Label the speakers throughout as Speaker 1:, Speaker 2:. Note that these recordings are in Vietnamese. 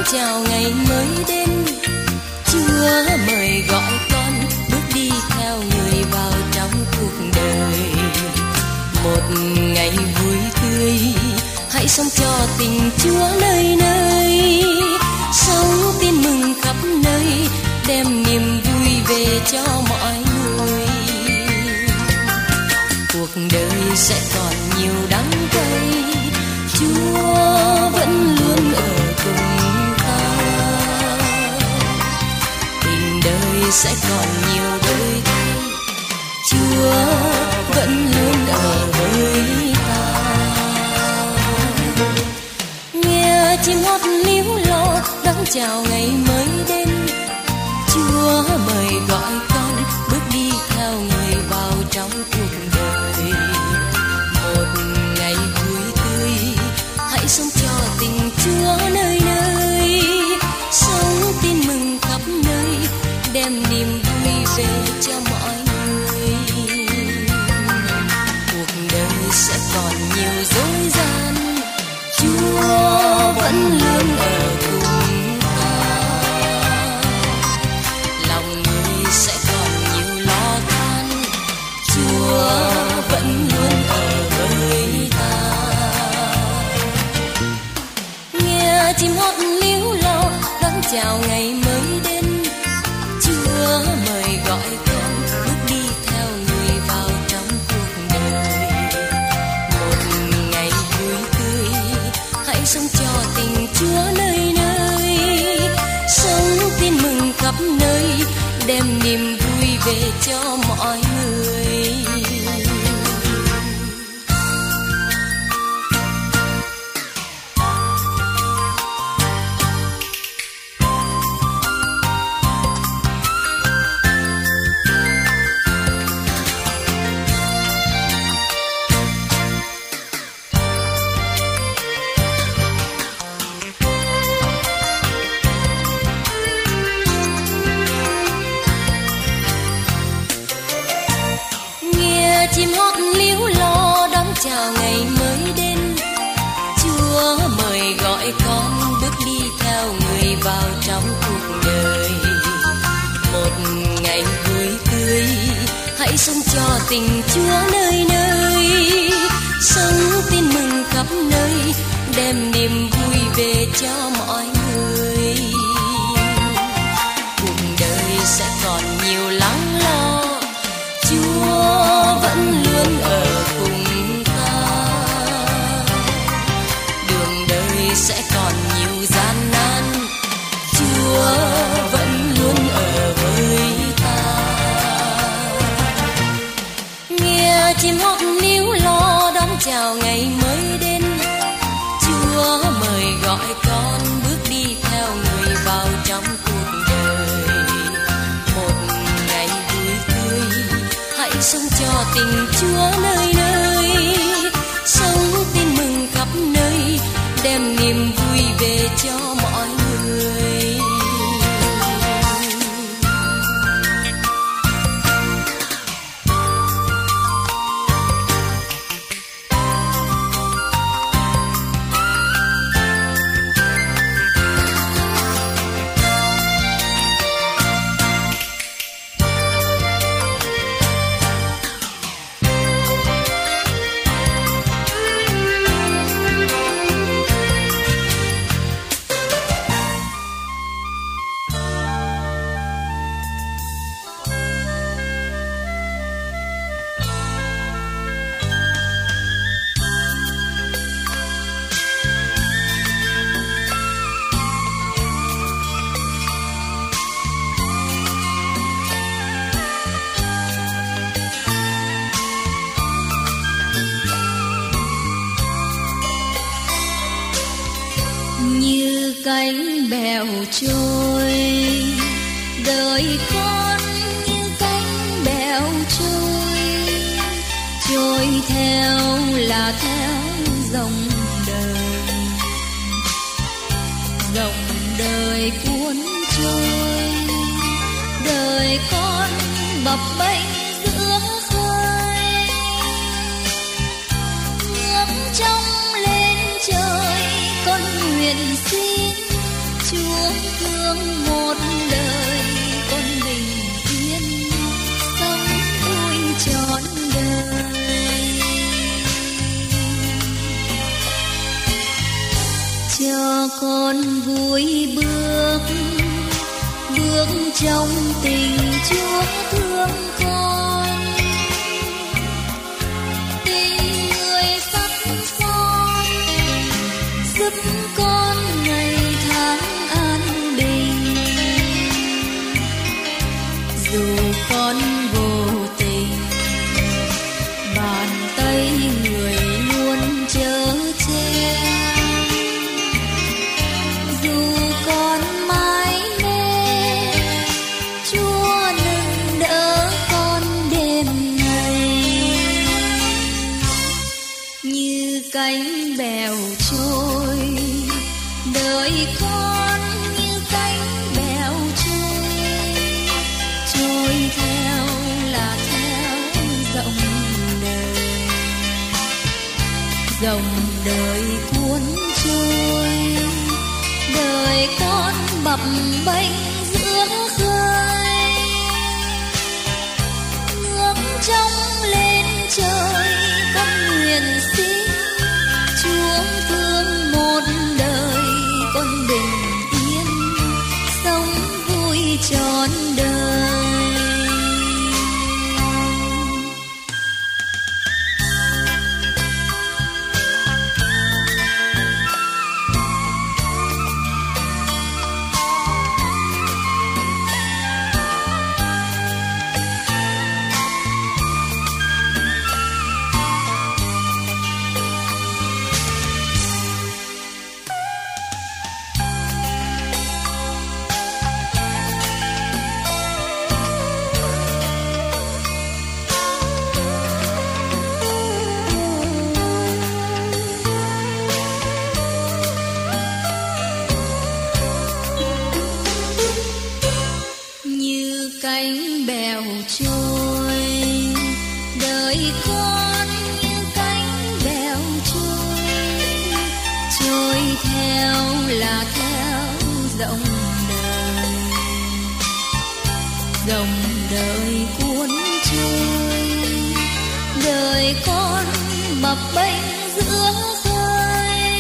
Speaker 1: chào ngày mới đến. Chúa mời gọi con bước đi theo người vào trong cuộc đời. Một ngày vui tươi, hãy sống cho tình Chúa nơi nơi. Sống tin mừng khắp nơi, đem niềm vui về cho mọi người. Cuộc đời sẽ còn nhiều đắng cay, Chúa vẫn luôn ở cùng ta. Tình đời sẽ còn nhiều đổi thay, Chúa vẫn luôn ở với ta. Nghe chim hót líu lo đón chào ngày mới đến. Chúa mời gọi con bước đi theo người vào trong cuộc đời. Một ngày vui tươi, hãy sống cho tình Chúa nơi nơi. Sống tin mừng khắp nơi, đem niềm vui về cho mọi người. Cuộc đời sẽ còn nhiều dối gian, Chúa vẫn luôn ở cùng ta. Lòng người sẽ còn nhiều lo toan, Chúa vẫn luôn ở với ta. Nghe chim hót líu lo đón chào ngày mới đến. Chúa mời gọi con bước đi theo người vào trong cuộc đời. Một ngày vui tươi, hãy sống cho tình Chúa nơi nơi. Sống tin mừng khắp nơi, đem niềm vui về cho mọi người. Chim hót líu lo đón chào ngày mới đến. Chúa mời gọi con bước đi theo người vào trong cuộc đời. Một ngày vui tươi, hãy sống cho tình Chúa nơi nơi. Sống tin mừng khắp nơi, đem niềm vui về cho mọi người. Cuộc đời sẽ còn nhiều lắng lo, Chúa vẫn luôn ở cùng ta. Đường đời sẽ còn nhiều gian nan, Chúa vẫn luôn ở với ta. Nghe chim hót líu lo đón chào ngày mới đến. Chúa mời gọi con bước đi theo người vào trong cuộc đời. Một ngày vui tươi, hãy sống cho tình Chúa nơi nơi. Sống tin mừng khắp nơi, đem niềm vui về cho mọi người.
Speaker 2: Cánh bèo trôi, đời con như cánh bèo trôi, trôi theo là theo dòng đời cuốn trôi. Đời con bập bênh giữa khơi, ngước trông lên trời con nguyện xin Chúa Chúa thương một đời con bình yên sống vui trọn đời. Cho con vui bước trong tình Chúa thương con, tình người sắt son giúp con ngày tháng an bình. Dù con vô tình, bàn tay người luôn chở che. Dù con mãi mê, Chúa nâng đỡ con đêm ngày. Như cánh bèo trôi, đời con như cánh bèo trôi, trôi theo là theo dòng đời. Dòng đời cuốn trôi, đời con bập bênh giữa khơi. Ngước trông lên trời, con nguyện xin Chúa thương một đời con bình yên sống vui trọn đời. Cánh bèo trôi, đời con như cánh bèo trôi, trôi theo là theo dòng đời. Dòng đời cuốn trôi, đời con bập bênh giữa khơi.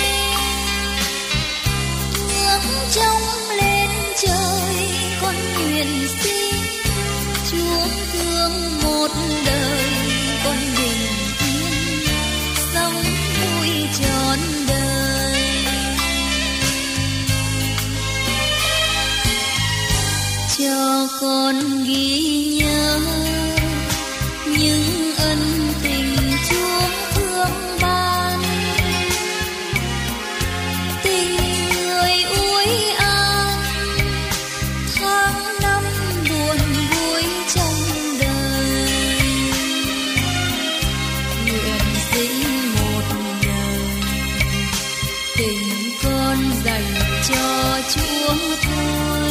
Speaker 2: Ngước trông lên trời, con nguyện xin Chúa thương một đời con bình yên sống vui trọn đời. Cho con ghi nhớ những ân tình Chúa thương ban, tình người ủi an tháng năm buồn vui trong đời. Nguyện dĩnh một đời tình con dành cho Chúa thôi.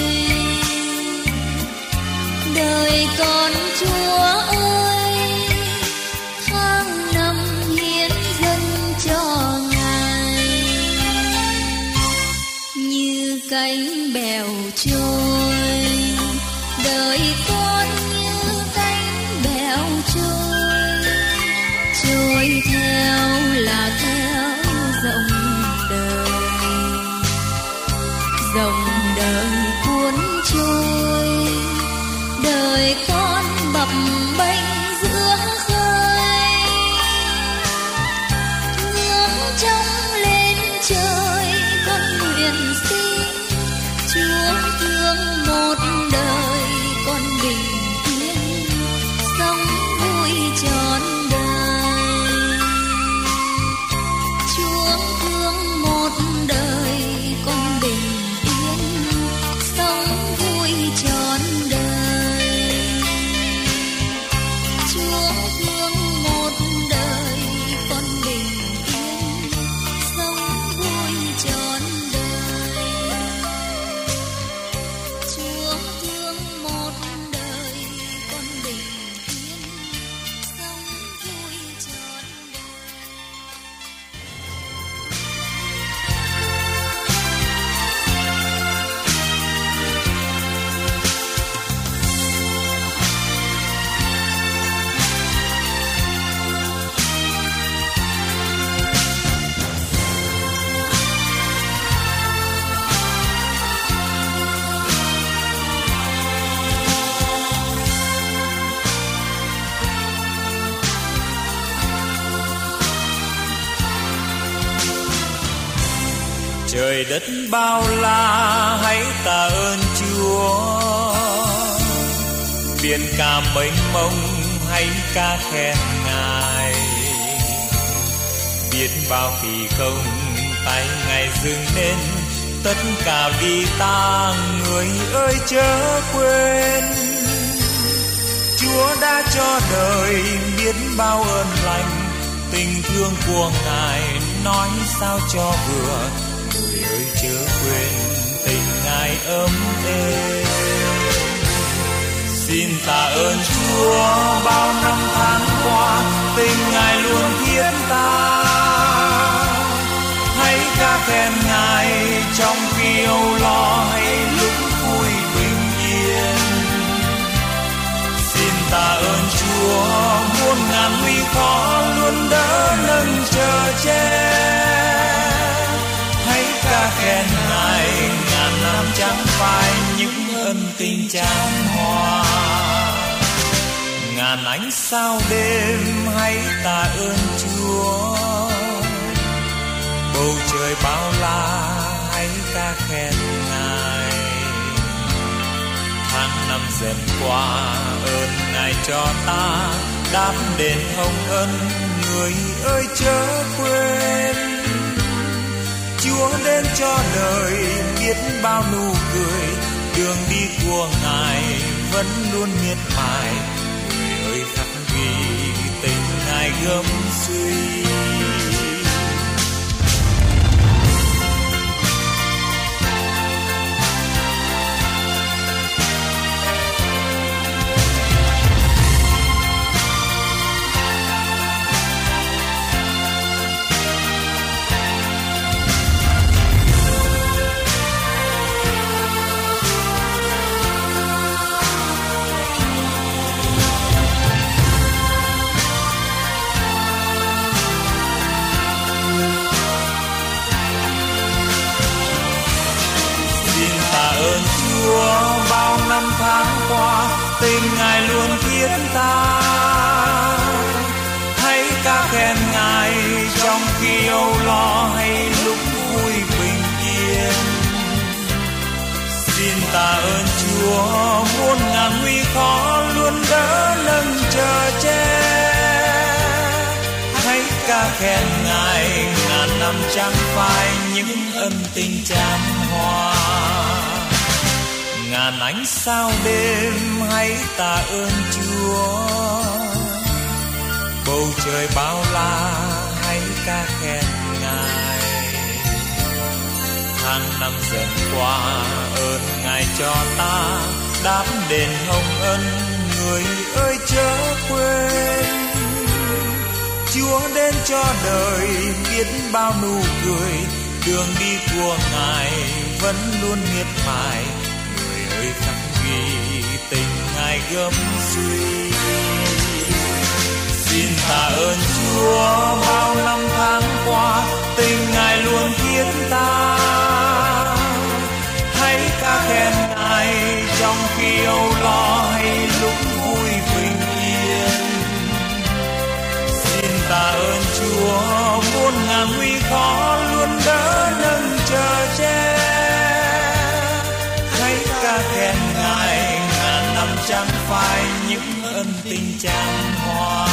Speaker 2: Đời con Chúa ơi, tháng năm hiến dâng cho Ngài. Như cánh bèo trôi, đời con như cánh bèo trôi, trôi theo là theo dòng đời. Dòng đời cuốn trôi, đời con bập bênh giữa khơi. Ngước trông lên trời, con nguyện xin Chúa thương một đời con bình yên sống vui trọn đời. Chúa thương một đời con bình yên sống vui trọn đời. Chúa thương một đời con bình yên sống vui trọn đời. Chúa
Speaker 3: Trời đất bao la hãy tạ ơn Chúa, biển cả mênh mông hãy ca khen Ngài. Biết bao kỳ công tay Ngài dựng nên, tất cả vì ta người ơi chớ quên. Chúa đã cho đời biết bao ơn lành, tình thương của Ngài nói sao cho vừa. Người ơi chớ quên tình Ngài ấm êm. Xin tạ ơn Chúa bao năm tháng qua, tình Ngài luôn thiết tha. Hãy ca khen Ngài trong khi âu lo hay lúc vui bình yên. Xin tạ ơn Chúa muôn ngàn nguy khó luôn đỡ nâng chờ che. Hãy ca khen Ngài ngàn năm chẳng phai những ân tình chan hòa. Ngàn ánh sao đêm hãy tạ ơn Chúa, bầu trời bao la hãy ca khen Ngài. Tháng năm dần qua ơn Ngài cho ta đáp đền hồng ân. Người ơi chớ quên, Chúa đến cho đời biết bao nụ cười. Đường đi của Ngài vẫn luôn miệt mài. Người ơi khắc ghi tình Ngài gấm suy. Bao năm tháng qua tình Ngài luôn thiết tha. Hãy ca khen Ngài trong khi âu lo hay lúc vui bình yên. Xin tạ ơn Chúa muôn ngàn nguy khó luôn đỡ nâng chờ che. Hãy ca khen Ngài ngàn năm chẳng phai những ân tình chan hòa. Ngàn ánh sao đêm hãy tạ ơn Chúa, bầu trời bao la hãy ca khen Ngài. Tháng năm dần qua ơn Ngài cho ta đáp đền hồng ân. Người ơi chớ quên, Chúa đến cho đời biết bao nụ cười. Đường đi của Ngài vẫn luôn miệt mài. Ơi khắc ghi tình Ngài gấm suy. Xin tạ ơn Chúa bao năm tháng qua tình Ngài luôn thiết tha. Hãy ca khen Ngài trong khi âu lo hay lúc vui bình yên. Xin tạ ơn Chúa muôn ngàn nguy khó luôn đỡ nâng chờ che. Hãy ca khen Ngài ngàn năm chẳng phai những ân tình chan hòa.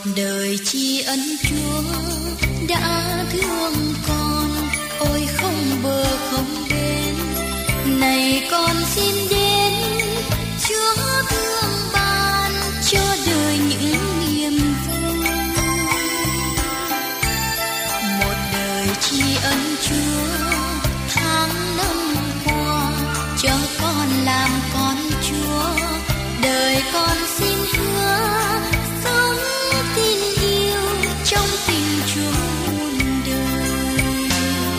Speaker 2: đời tri ân Chúa đã thương con, ôi không bờ không bến. Này con xin đến, Chúa thương ban cho đời những niềm vui. Một đời tri ân Chúa tháng năm qua, cho con làm con Chúa. Đời con xin hứa sống tin yêu trong tình Chúa muôn đời.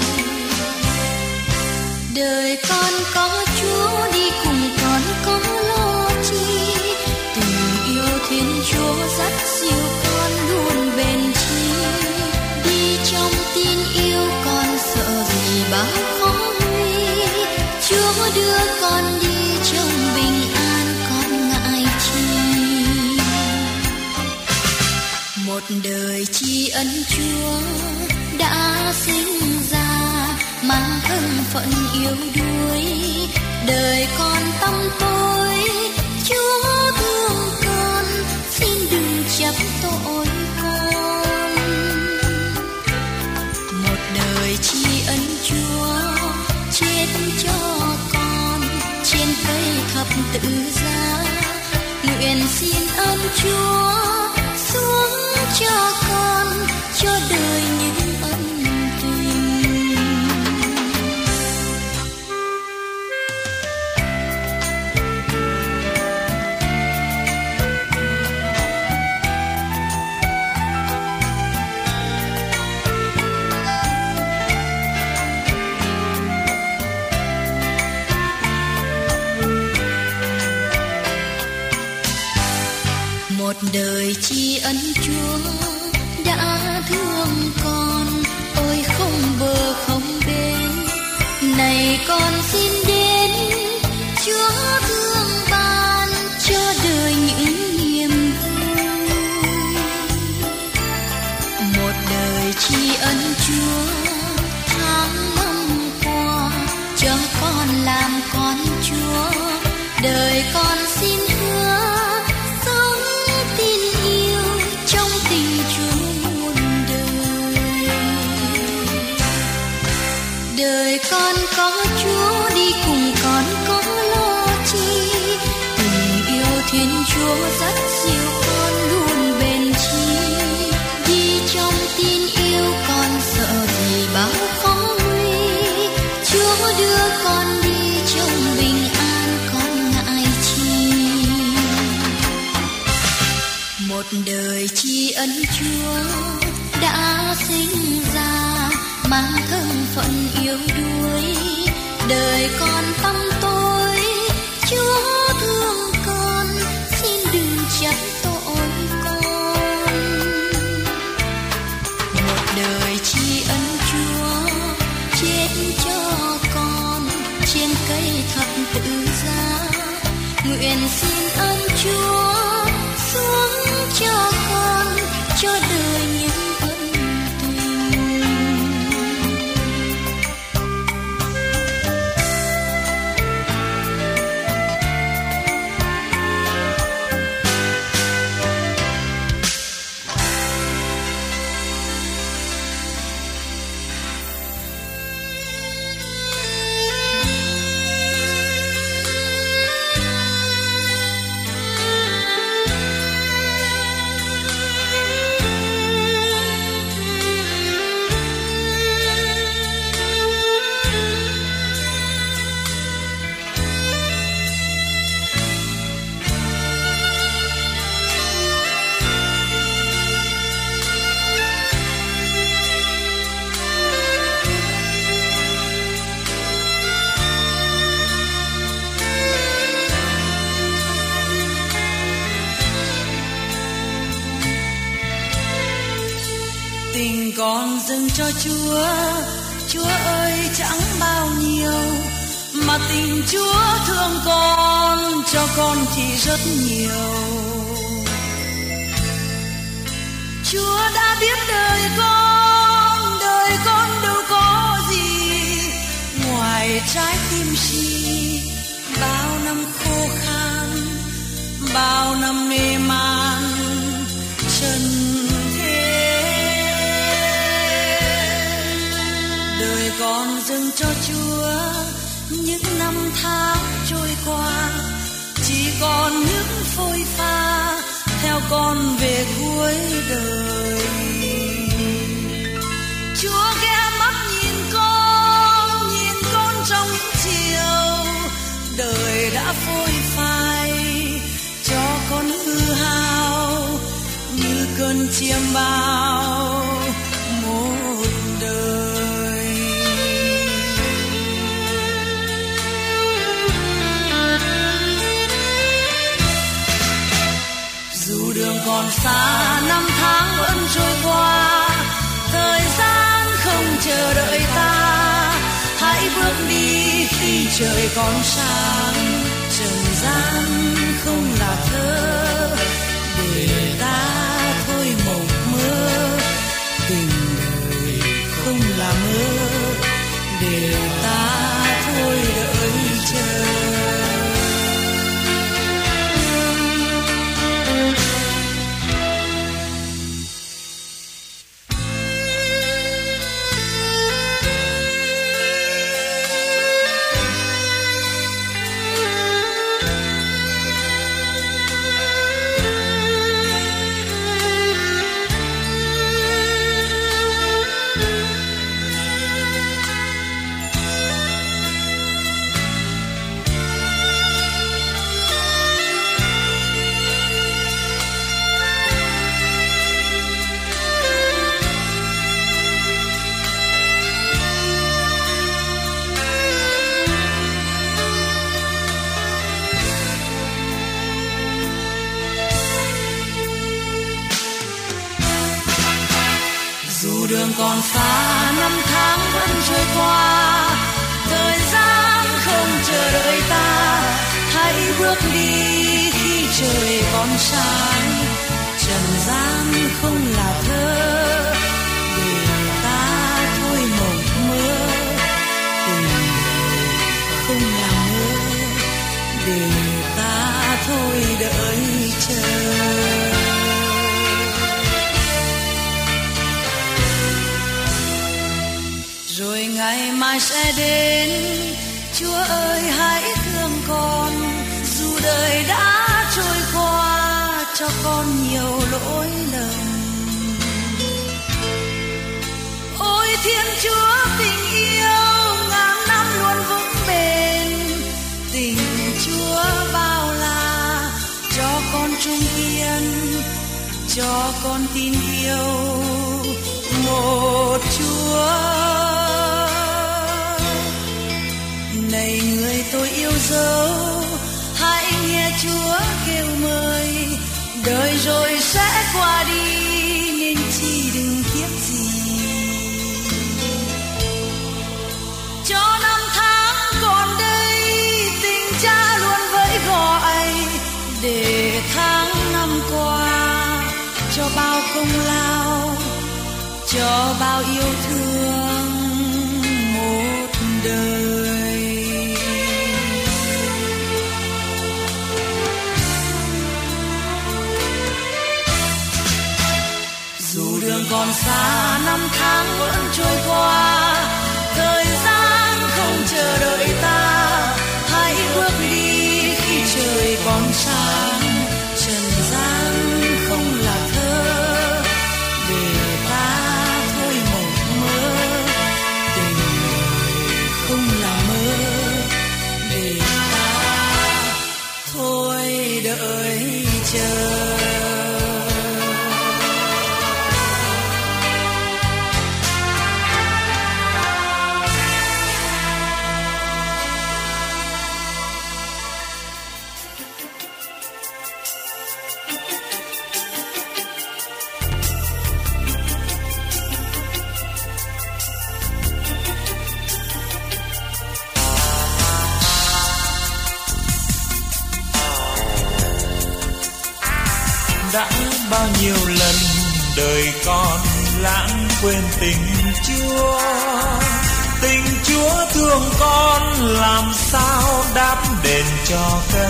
Speaker 2: Đời con có Chúa đi cùng, con có lo chi. Tình yêu Thiên Chúa dắt dìu con luôn bền chi. Đi trong tin yêu con sợ gì bao khó nguy. Chúa đưa con đi trong bình an, con ngại chi. Một đời tri ân Chúa đã sinh ra, mang thân phận yếu đuối. Đời con tăm tối, Chúa thương con, xin đừng chấp tội con. Một đời tri ân Chúa chết cho con trên cây thập tự giá. Nguyện xin ơn Chúa xuống cho con, cho đời những ân tình. Một đời tri ân Chúa đã thương con, ôi không bờ không bến. Này con xin đến, Chúa thương ban cho đời những niềm vui. Một đời tri ân Chúa tháng năm qua, cho con làm con Chúa. Đời con xin hứa sống tin yêu trong tình Chúa muôn đời. Đời con có Chúa đi cùng, con có lo chi. Tình yêu Thiên Chúa dắt dìu con luôn bền chi. Đi trong tin yêu con sợ gì bao khó nguy. Chúa đưa con đi trong bình an, con ngại chi. Một đời tri ân Chúa đã sinh ra, mang thân phận yếu đuối. Đời con tăm tối, Chúa thương con, xin đừng trách tội con. Một đời tri ân Chúa chết cho con trên cây thập tự giá. Nguyện xin ơn Chúa xuống cho con, cho đời những ân tình.
Speaker 4: Tình con dâng cho Chúa, Chúa ơi chẳng bao nhiêu, mà tình Chúa thương con, cho con thì rất nhiều. Chúa đã biết đời con đâu có gì ngoài trái tim si. Bao năm khô khan, bao năm mê man, chân đời con dâng cho Chúa, những năm tháng trôi qua chỉ còn những phôi pha theo con về cuối đời. Chúa ghé mắt nhìn con trong những chiều đời đã phôi phai, cho con hư hao như cơn chiêm bao một đời. Dù đường còn xa, năm tháng vẫn trôi qua, thời gian không chờ đợi ta. Hãy bước đi khi trời còn sáng, trần gian không là thơ, để ta thôi mộng mơ. Tình đời không là mơ, để ta thôi đợi chờ. Đường còn xa, năm tháng vẫn trôi qua, thời gian không chờ đợi ta. Hãy bước đi khi trời còn sáng, trần gian không là thơ, để ta thôi mộng mơ. Tình đời không là mơ, để ta thôi đợi chờ. Rồi ngày mai sẽ đến, Chúa ơi hãy thương con. Dù đời đã trôi qua, cho con nhiều lỗi lầm. Ôi Thiên Chúa tình yêu, ngàn năm luôn vững bền. Tình Chúa bao la, cho con trung kiên, cho con tin yêu một Chúa. Này người tôi yêu dấu, hãy nghe Chúa kêu mời. Đời rồi sẽ qua đi, nên chi đừng tiếc gì. Cho năm tháng còn đây, tình cha luôn vẫy gọi. Để tháng năm qua, cho bao công lao, cho bao yêu thương một đời. Dù đường còn xa, năm tháng vẫn trôi qua, thời gian không chờ đợi ta. Hãy bước đi khi trời còn sáng, trần gian không là thơ, để ta thôi mộng mơ. Tình đời không là mơ, để ta thôi đợi chờ.
Speaker 3: Đã bao nhiêu lần đời con lãng quên tình Chúa. Tình Chúa thương con làm sao đáp đền cho cân.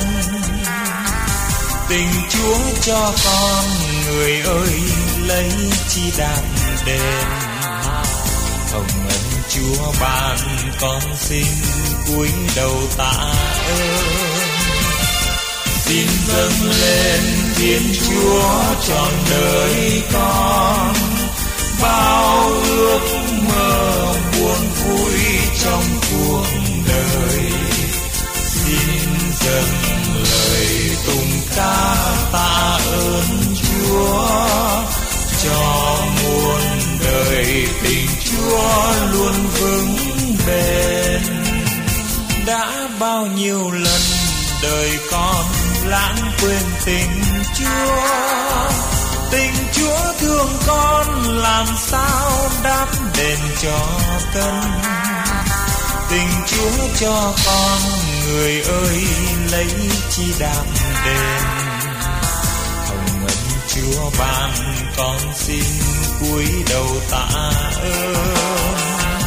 Speaker 3: Tình Chúa cho con, người ơi lấy chi đáp đền. hồng ân Chúa ban con xin cúi đầu tạ ơn. Xin dâng lên Thiên Chúa trọn đời con, bao ước mơ buồn vui trong cuộc đời. Xin dâng lời tụng ca tạ ơn Chúa, cho muôn đời tình Chúa luôn vững bền. Đã bao nhiêu lần đời con lãng quên tình Chúa, tình Chúa thương con làm sao đáp đền cho cân. Tình Chúa cho con người ơi lấy chi đáp đền. Hồng ân Chúa ban con xin cúi đầu tạ ơn.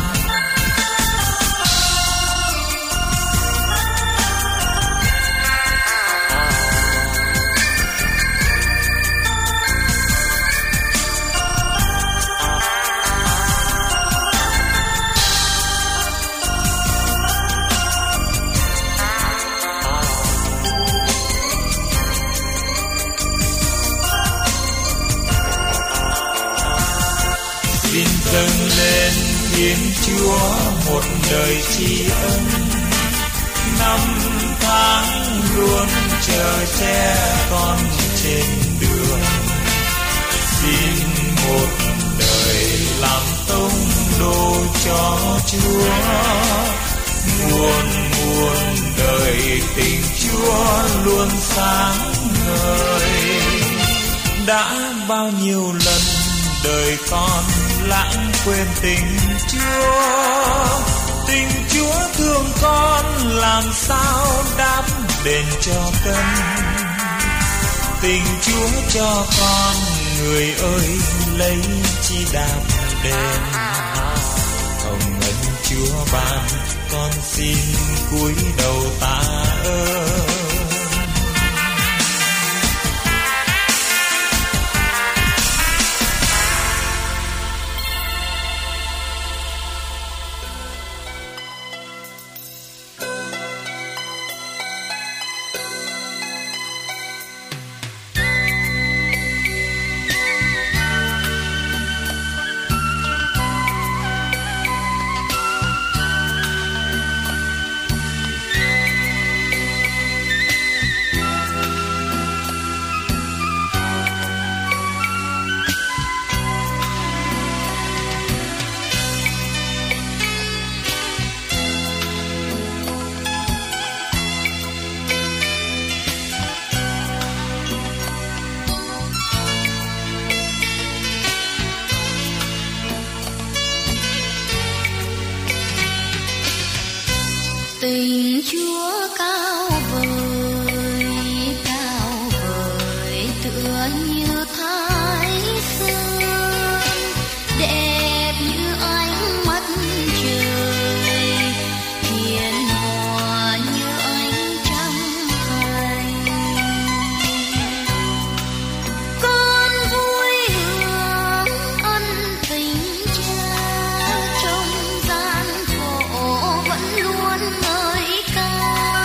Speaker 3: Xin dâng lên Thiên Chúa một đời tri ân, năm tháng luôn chờ che con trên đường. Xin một đời làm tông đồ cho Chúa, muôn muôn đời tình Chúa luôn sáng ngời. Đã bao nhiêu lần đời con lãng quên tình Chúa, tình Chúa thương con làm sao đáp đền cho cân. Tình Chúa cho con người ơi lấy chi đáp đền. Hồng ân Chúa ban con xin cúi đầu tạ ơn.
Speaker 2: Tình Chúa cao vời tựa như thái sơn, đẹp như ánh mắt trời, hiền hòa như ánh trăng thành. Con vui hưởng ân tình Cha, trong gian khổ vẫn luôn ngợi ca.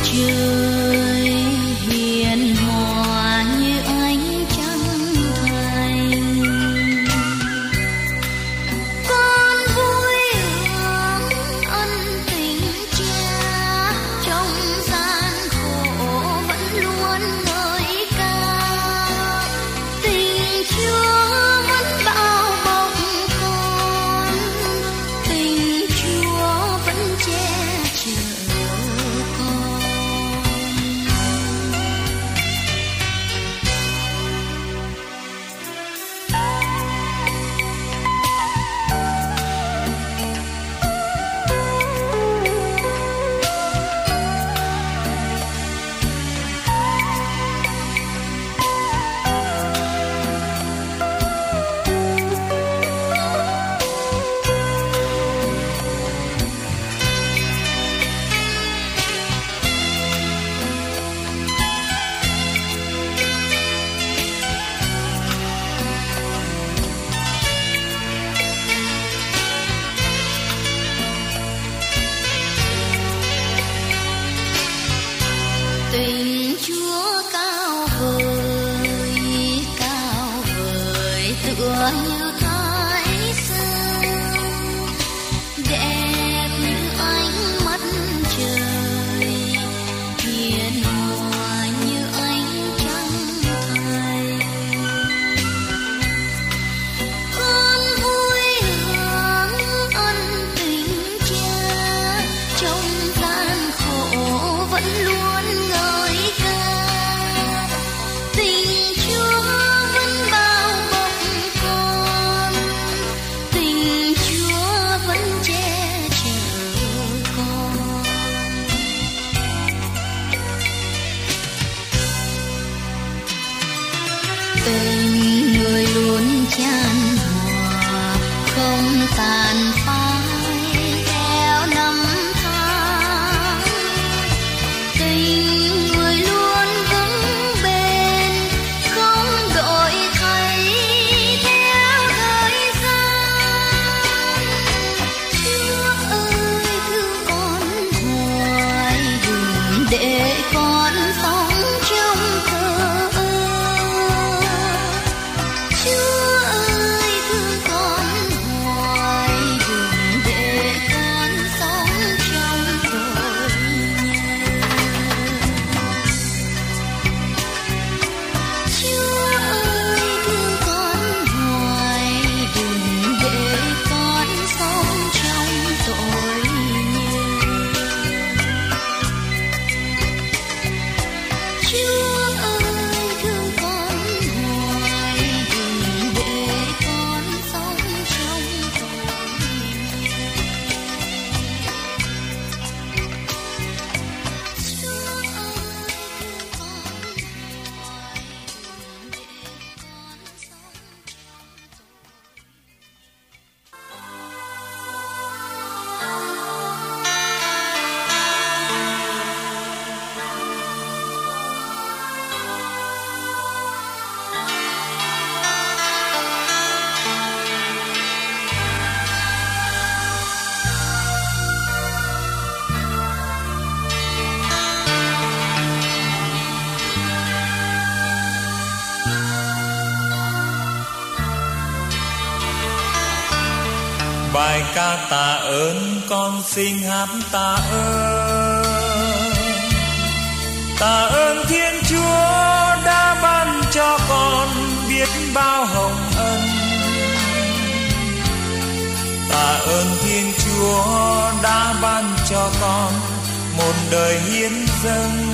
Speaker 2: trời hiền hòa như ánh trăng thành. Con vui hưởng ân tình cha, trong gian khổ vẫn luôn ngợi ca. Tình Chúa vẫn bao bọc con, tình Chúa vẫn che chở con. Tình Chúa cao vời tựa như thái dương, đẹp như ánh mắt trời, hiền hòa như ánh trăng thành. Con vui hưởng ân tình cha, trong gian khổ vẫn luôn ngợi ca. Tình Chúa vẫn bao bọc con, tình Chúa vẫn che chở con. Tình người luôn chan hòa, không tàn phai theo năm tháng. Tình người luôn vững bền, không đổi thay theo thời gian. Chúa ơi thương con hoài, đừng để con sống trong thờ ơ. Chúa ơi thương con hoài, đừng để con sống trong tội nhân. Chúa ơi thương con hoài, đừng để con sống trong tội nhân. Chúa ơi thương con hoài, đừng để con sống trong tội nhân. Chúa ơi thương con hoài, đừng để con sống
Speaker 3: Bài ca tạ ơn con xin hát tạ ơn. Tạ ơn Thiên Chúa đã ban cho con biết bao hồng ân. Tạ ơn Thiên Chúa đã ban cho con một đời hiến dâng.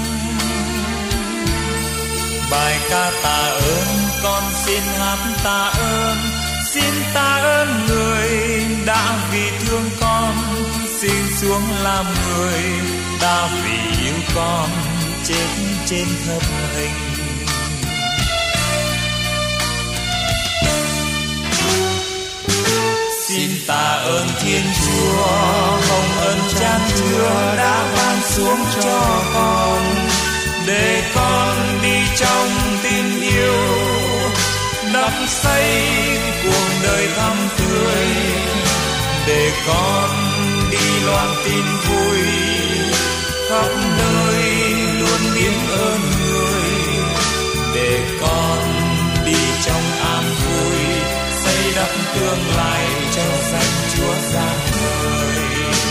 Speaker 3: Bài ca tạ ơn con xin hát tạ ơn. Xin tạ ơn người đã vì thương con xin xuống làm người, đã vì yêu con chết trên thập hình. Xin tạ ơn Thiên Chúa hồng ân chan chứa đã ban xuống cho con, để con đi trong tình yêu đắp xây cuộc đời thắm tươi, để con đi loan tin vui khắp nơi tương lai cho danh Chúa ra người.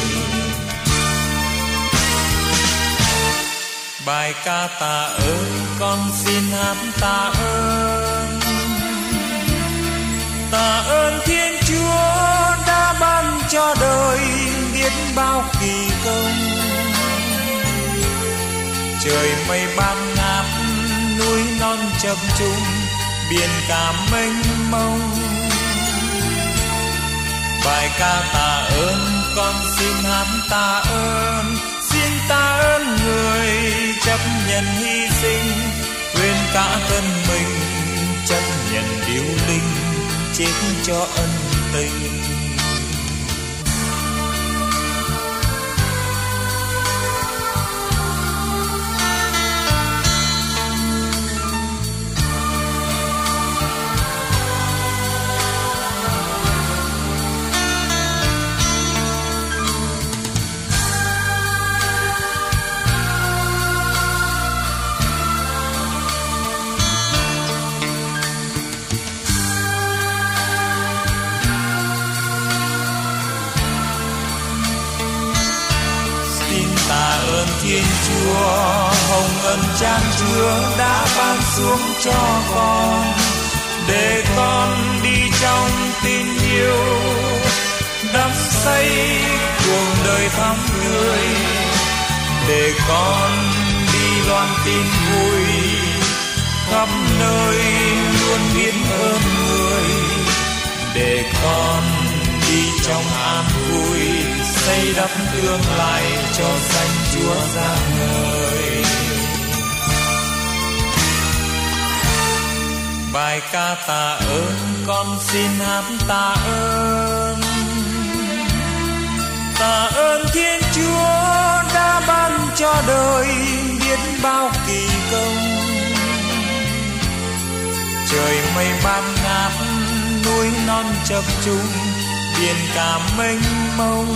Speaker 3: Bài ca tạ ơn con xin hát tạ ơn. Tạ ơn Thiên Chúa đã ban cho đời biết bao kỳ công. Trời mây bám ngát, núi non chập trùng, biển cả mênh mông. Bài ca tạ ơn con xin hát tạ ơn. Xin tạ ơn người chấp nhận hy sinh, quên cả thân mình, chấp nhận điêu linh, chết cho ân tình. Thiên Chúa hồng ân chan chứa đã ban xuống cho con, để con đi trong tin yêu, đắm say cuộc đời thắm tươi, để con đi loan tin vui khắp nơi, luôn biết ơn người, để con đi trong an vui, xây đắp tương lai cho danh Chúa ra ngời. Bài ca tạ ơn con xin hát tạ ơn. Tạ ơn Thiên Chúa đã ban cho đời biết bao kỳ công. Trời mây bám ngát, núi non chập trùng, biển cả mênh mông.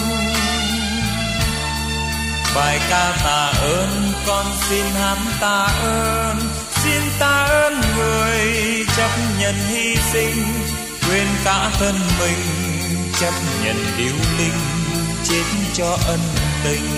Speaker 3: Bài ca tạ ơn con xin hát tạ ơn. Xin tạ ơn người chấp nhận hy sinh, quên cả thân mình, chấp nhận điêu linh, chết cho ân tình.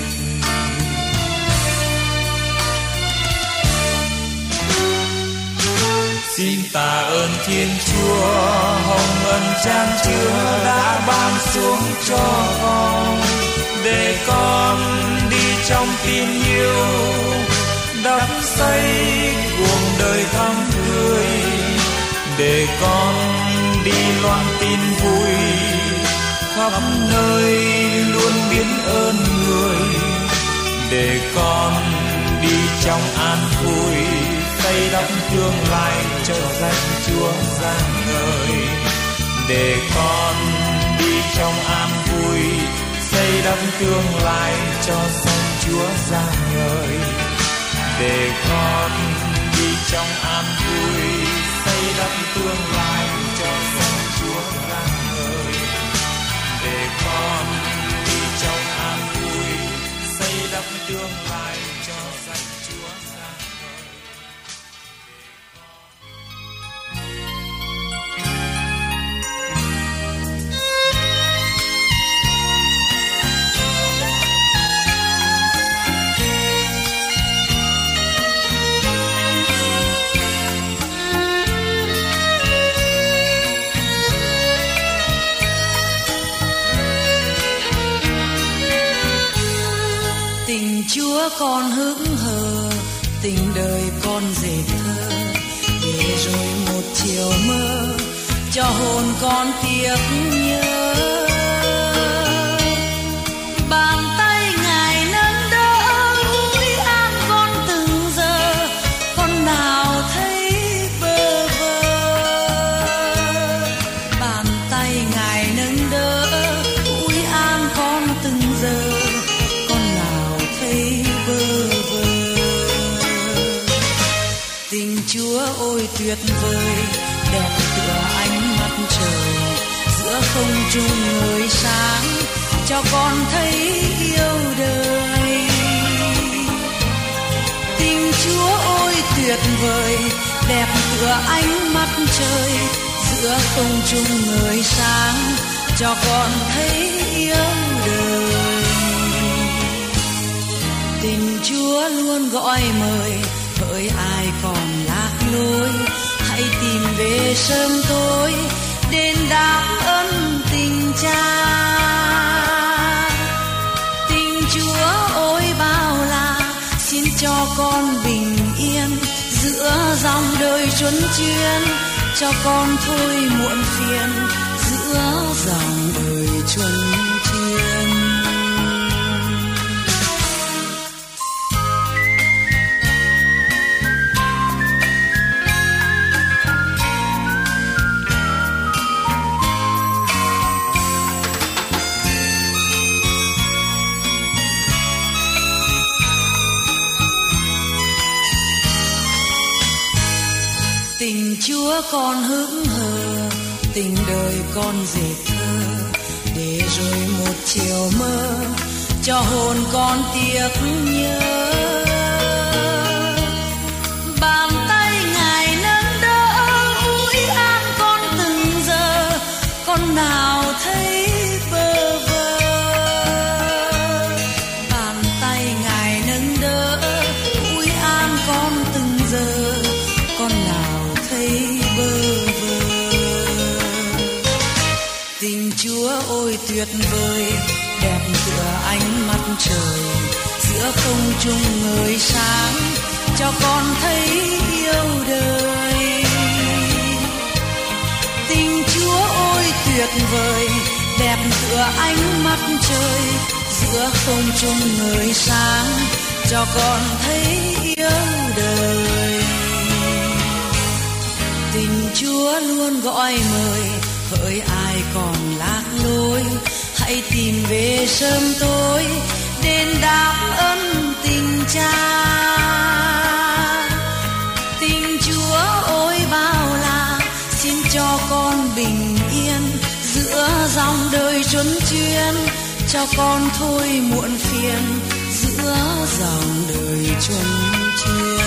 Speaker 3: Xin tạ ơn Thiên Chúa hồng ân chan chứa đã ban xuống cho con, để con đi trong tin yêu, đắm say cuộc đời thắm tươi, để con đi loan tin vui khắp nơi, luôn biết ơn người, để con đi trong an vui, xây đắp tương lai cho danh Chúa ra ngời. Để con đi trong an vui, xây đắp tương lai cho danh Chúa ra ngời. Để con đi trong an vui, xây đắp tương lai cho danh Chúa ra ngời. Để con đi trong an vui, xây đắp tương lai cho danh Chúa ra ngời.
Speaker 4: Tình Chúa con hững hờ, tình đời con dệt thơ, để rồi một chiều mơ cho hồn con tiếc nhớ. Bàn tay Ngài nâng đỡ ủi an con từng giờ, con nào thấy bơ vơ. Bàn tay Ngài nâng đỡ ủi an con từng giờ, tình Chúa ôi tuyệt vời, đẹp tựa ánh mặt trời, giữa không trung ngời sáng, cho con thấy yêu đời. Tình Chúa ôi tuyệt vời, đẹp tựa ánh mặt trời, giữa không trung ngời sáng cho con thấy yêu đời. Tình Chúa luôn gọi mời, hỡi ai còn lạc lối, hãy tìm về sớm tối đền đáp ân tình Cha. Tình Chúa ôi bao la, xin cho con bình yên giữa dòng đời chuấn chuyên, cho con thôi muộn phiền giữa dòng đời chuấn chuyên. Tình Chúa con hững hờ, tình đời con dệt thơ, để rồi một chiều mơ cho hồn con tiếc nhớ. Bàn tay Ngài nâng đỡ ủi an con từng giờ, con nào thấy bơ vơ. Bàn tay Ngài nâng đỡ ủi an con từng giờ, con nào thấy bơ vơ. Tình Chúa ôi tuyệt vời, đẹp tựa ánh mặt trời, giữa không trung ngời sáng cho con thấy yêu đời. Tình Chúa ôi tuyệt vời, đẹp tựa ánh mặt trời, giữa không trung ngời sáng cho con thấy yêu đời. Tình Chúa luôn gọi mời, hỡi ai còn lạc lối, hãy tìm về sớm tối đền đáp ân tình Cha. Tình Chúa ôi bao la, xin cho con bình yên giữa dòng đời chuấn chuyên, cho con thôi muộn phiền giữa dòng đời chuấn chuyên.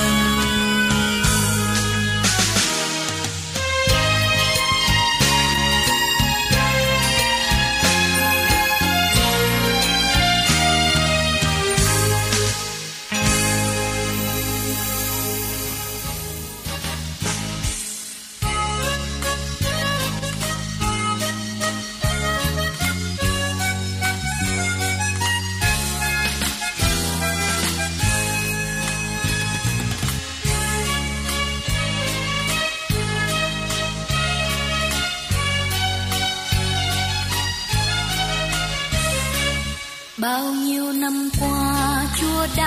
Speaker 2: Bao nhiêu năm qua Chúa đã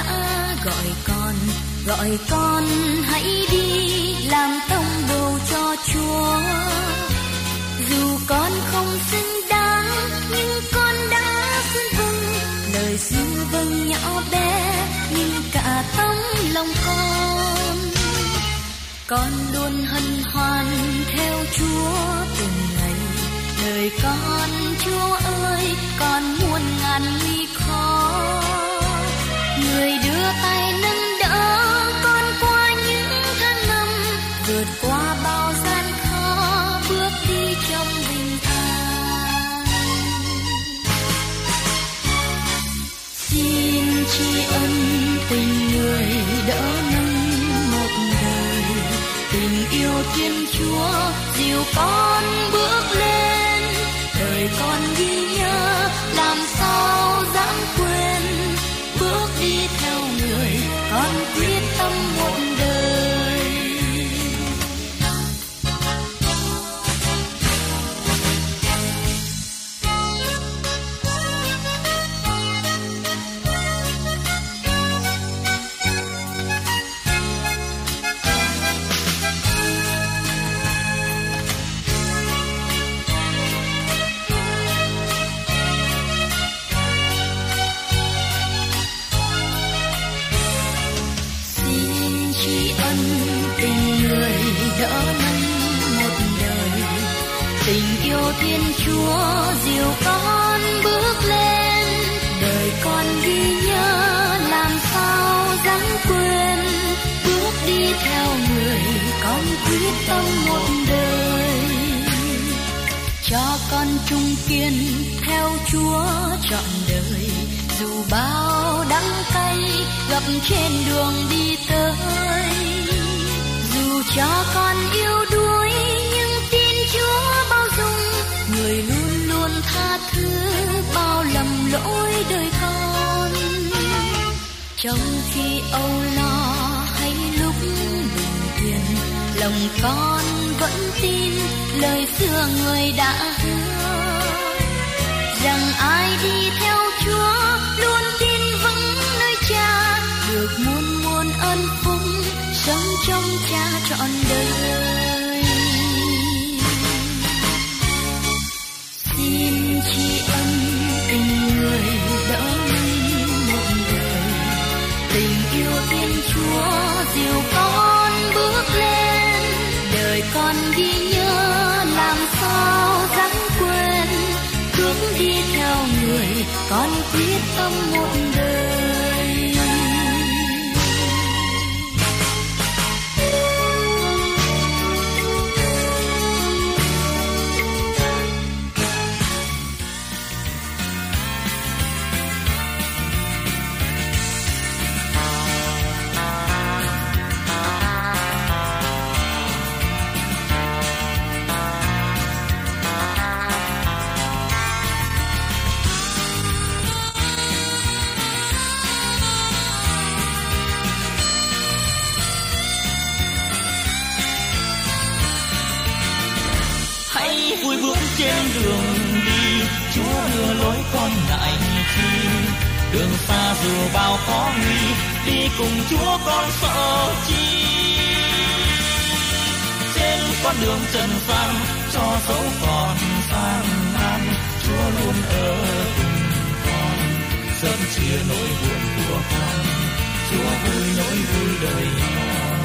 Speaker 2: gọi con hãy đi làm tông đồ cho Chúa. Dù con không xứng đáng nhưng con đã xin vâng, lời xin vâng nhỏ bé nhưng cả tấm lòng con. Con luôn hân hoan theo Chúa từng ngày, đời con Chúa ơi con muôn ngàn nguy khó. Người đưa tay nâng đỡ con qua những tháng năm, vượt qua bao gian khó, bước đi trong bình an. Xin tri ân tình người đỡ nâng một đời, tình yêu Thiên Chúa dìu con bước lên. Đời con ghi nhớ làm sao dám quên, bước đi theo người con quyết tâm một đời. Đỡ nâng một đời, tình yêu Thiên Chúa dìu con bước lên. Đời con ghi nhớ làm sao dám quên, bước đi theo người con quyết tâm một đời. cho con trung kiên theo Chúa trọn đời, dù bao đắng cay gặp trên đường đi tới. Dù cho con yếu đuối nhưng tin Chúa bao dung, người luôn luôn tha thứ bao lầm lỗi đời con. Trong khi âu lo hay lúc bình yên, lòng con vẫn tin lời xưa người đã hứa, rằng ai đi theo Chúa luôn tin vững nơi Cha, được muôn muôn ân phúc sống trong Cha trọn đời. Xin tri ân tình người đỡ mình một đời, tình yêu Thiên Chúa dìu con bước lên. Đời con ghi nhớ làm sao dám quên, hướng đi theo người con quyết tâm một đời.
Speaker 3: Vui bước trên đường đi, Chúa đưa lối con ngại chi. Đường xa dù bao khó nguy, đi cùng Chúa con sợ chi. Trên con đường trần gian, cho dấu còn gian nan, Chúa luôn ở cùng con, sớm chia nỗi buồn của con. Chúa vui nỗi vui đời con.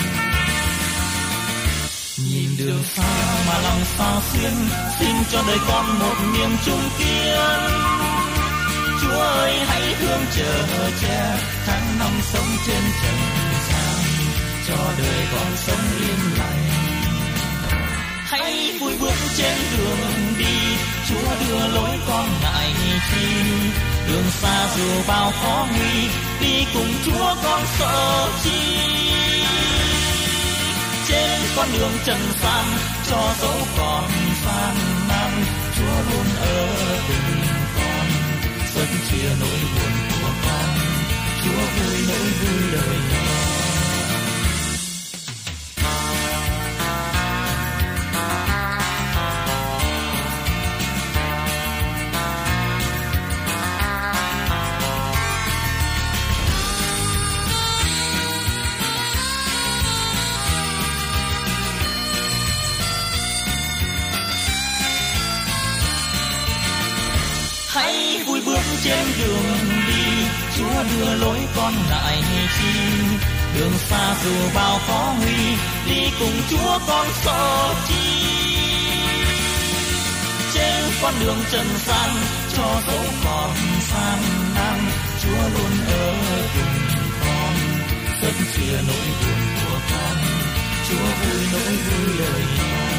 Speaker 3: Nhìn đường xa mà lòng sao xuyên, xin cho đời con một niềm chung kiên. Chúa ơi hãy thương chờ che, tháng năm sống trên trần gian, cho đời con sống yên lành. Hãy vui bước trên đường đi, Chúa đưa lối con ngại chi. Đường xa dù bao khó nguy, đi cùng Chúa con sợ chi. Trên con đường trần gian, cho dấu còn gian nan, Chúa luôn ở cùng con, sớm chia nỗi buồn của con. Chúa vui nỗi vui đời con. Hãy vui bước trên đường đi, Chúa đưa lối con ngại chi. Đường xa dù bao khó nguy, đi cùng Chúa con sợ chi. Trên con đường trần gian, cho dấu còn gian nan, Chúa luôn ở cùng con, sớm chia nỗi buồn của con. Chúa vui nỗi vui đời con.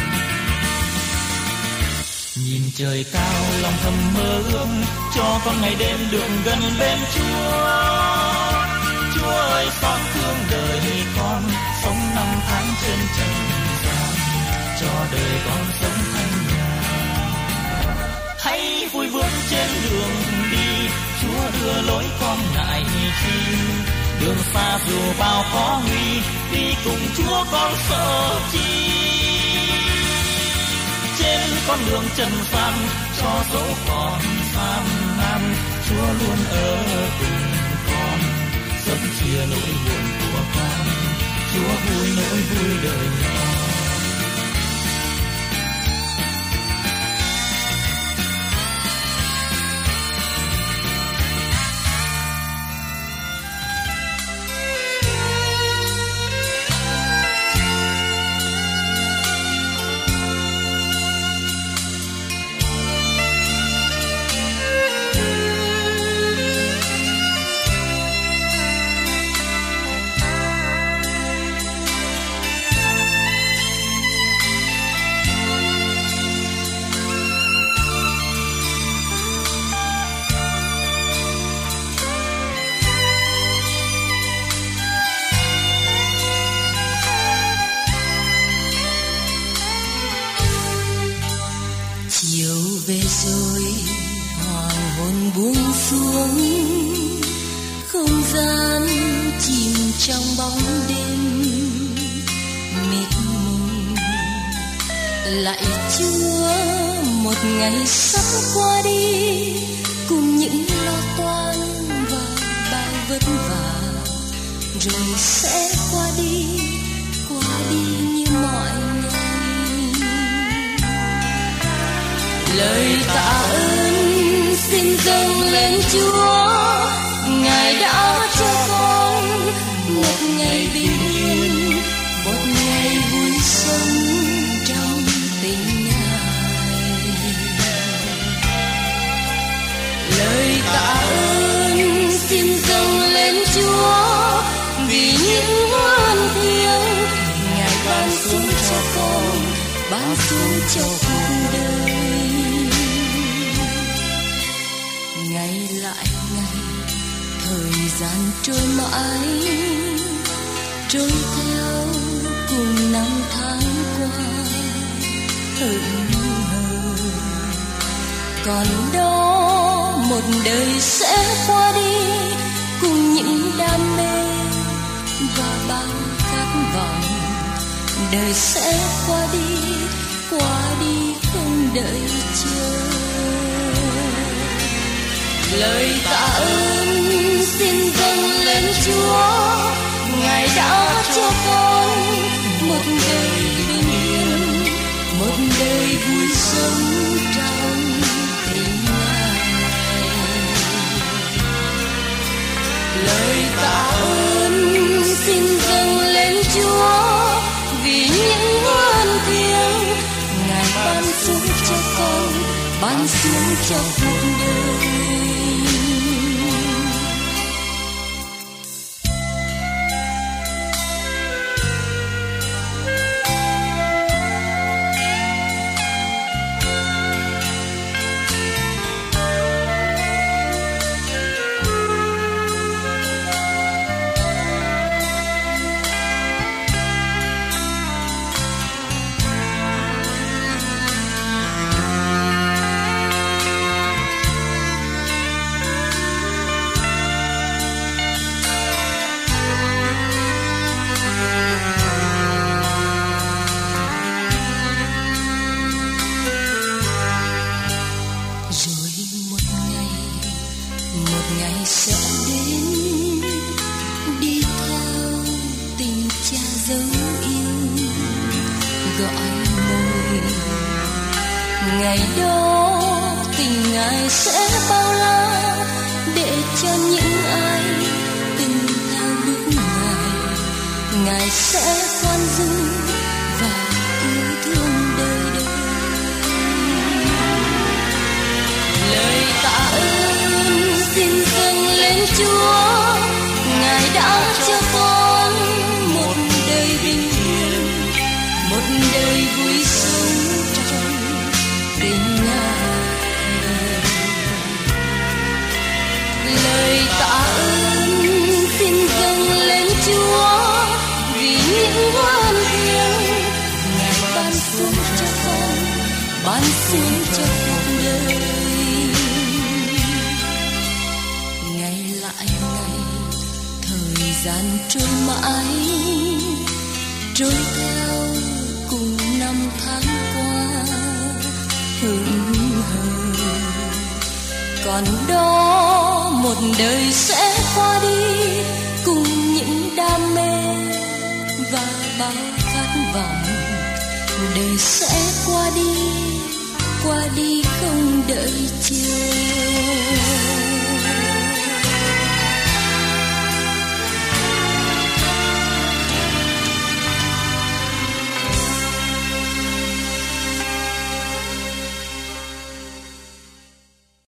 Speaker 3: Nhìn trời cao lòng thầm mơ ước, cho con ngày đêm được gần bên Chúa. Chúa ơi xót thương đời con, sống năm tháng trên trần gian, cho đời con sống thanh nhàn. Hãy vui bước trên đường đi, Chúa đưa lối con ngại chi. Đường xa dù bao khó nguy, đi cùng Chúa con sợ chi. Trên con đường trần gian, cho dấu còn gian nan, Chúa luôn ở cùng con, sớm chia nỗi buồn của con. Chúa vui nỗi vui đời con.
Speaker 1: rồi hoàng hôn buông xuống, không gian chìm trong bóng đêm mịt mùng. Lạy Chúa, một ngày sắp qua đi cùng những lo toan và bao vất vả, rồi sẽ qua đi như mọi ngày. Lời tạ ơn xin dâng lên Chúa, Ngài đã cho con một ngày bình yên, một ngày vui sống trong tình Ngài. Lời tạ ơn xin dâng lên Chúa, vì những ơn thiêng Ngài ban xuống cho con, ban xuống cho cuộc đời. Ngày lại ngày, thời gian trôi mãi, trôi theo cùng năm tháng qua hững hờ. Còn đó một đời sẽ qua đi cùng những đam mê và bao khát vọng. Đời sẽ qua đi không đợi chờ. Lời tạ ơn xin dâng lên Chúa, Ngài đã cho con một đời bình yên, một đời vui sống trong tình Ngài. Lời tạ ơn xin dâng lên Chúa, vì những ơn thiêng Ngài ban xuống cho con, ban xuống cho cuộc đời. Ngày đó tình Ngài sẽ bao la để cho những ai từng theo bước Ngài. Ngài sẽ khoan dung và yêu thương đời đời. Lời tạ ơn xin dâng lên Chúa, Ngài đã cho con một đời bình yên, một đời vui sống trong tình Ngài. Lời tạ ơn xin dâng lên Chúa, vì những ơn thiêng Ngài ban xuống cho con, ban xuống cho cuộc đời. Ngày lại ngày, thời gian trôi mãi, trôi theo cùng năm tháng qua hững hờ. Còn đó một đời sẽ qua đi cùng những đam mê và bao khát vọng. Đời sẽ qua đi không đợi chờ.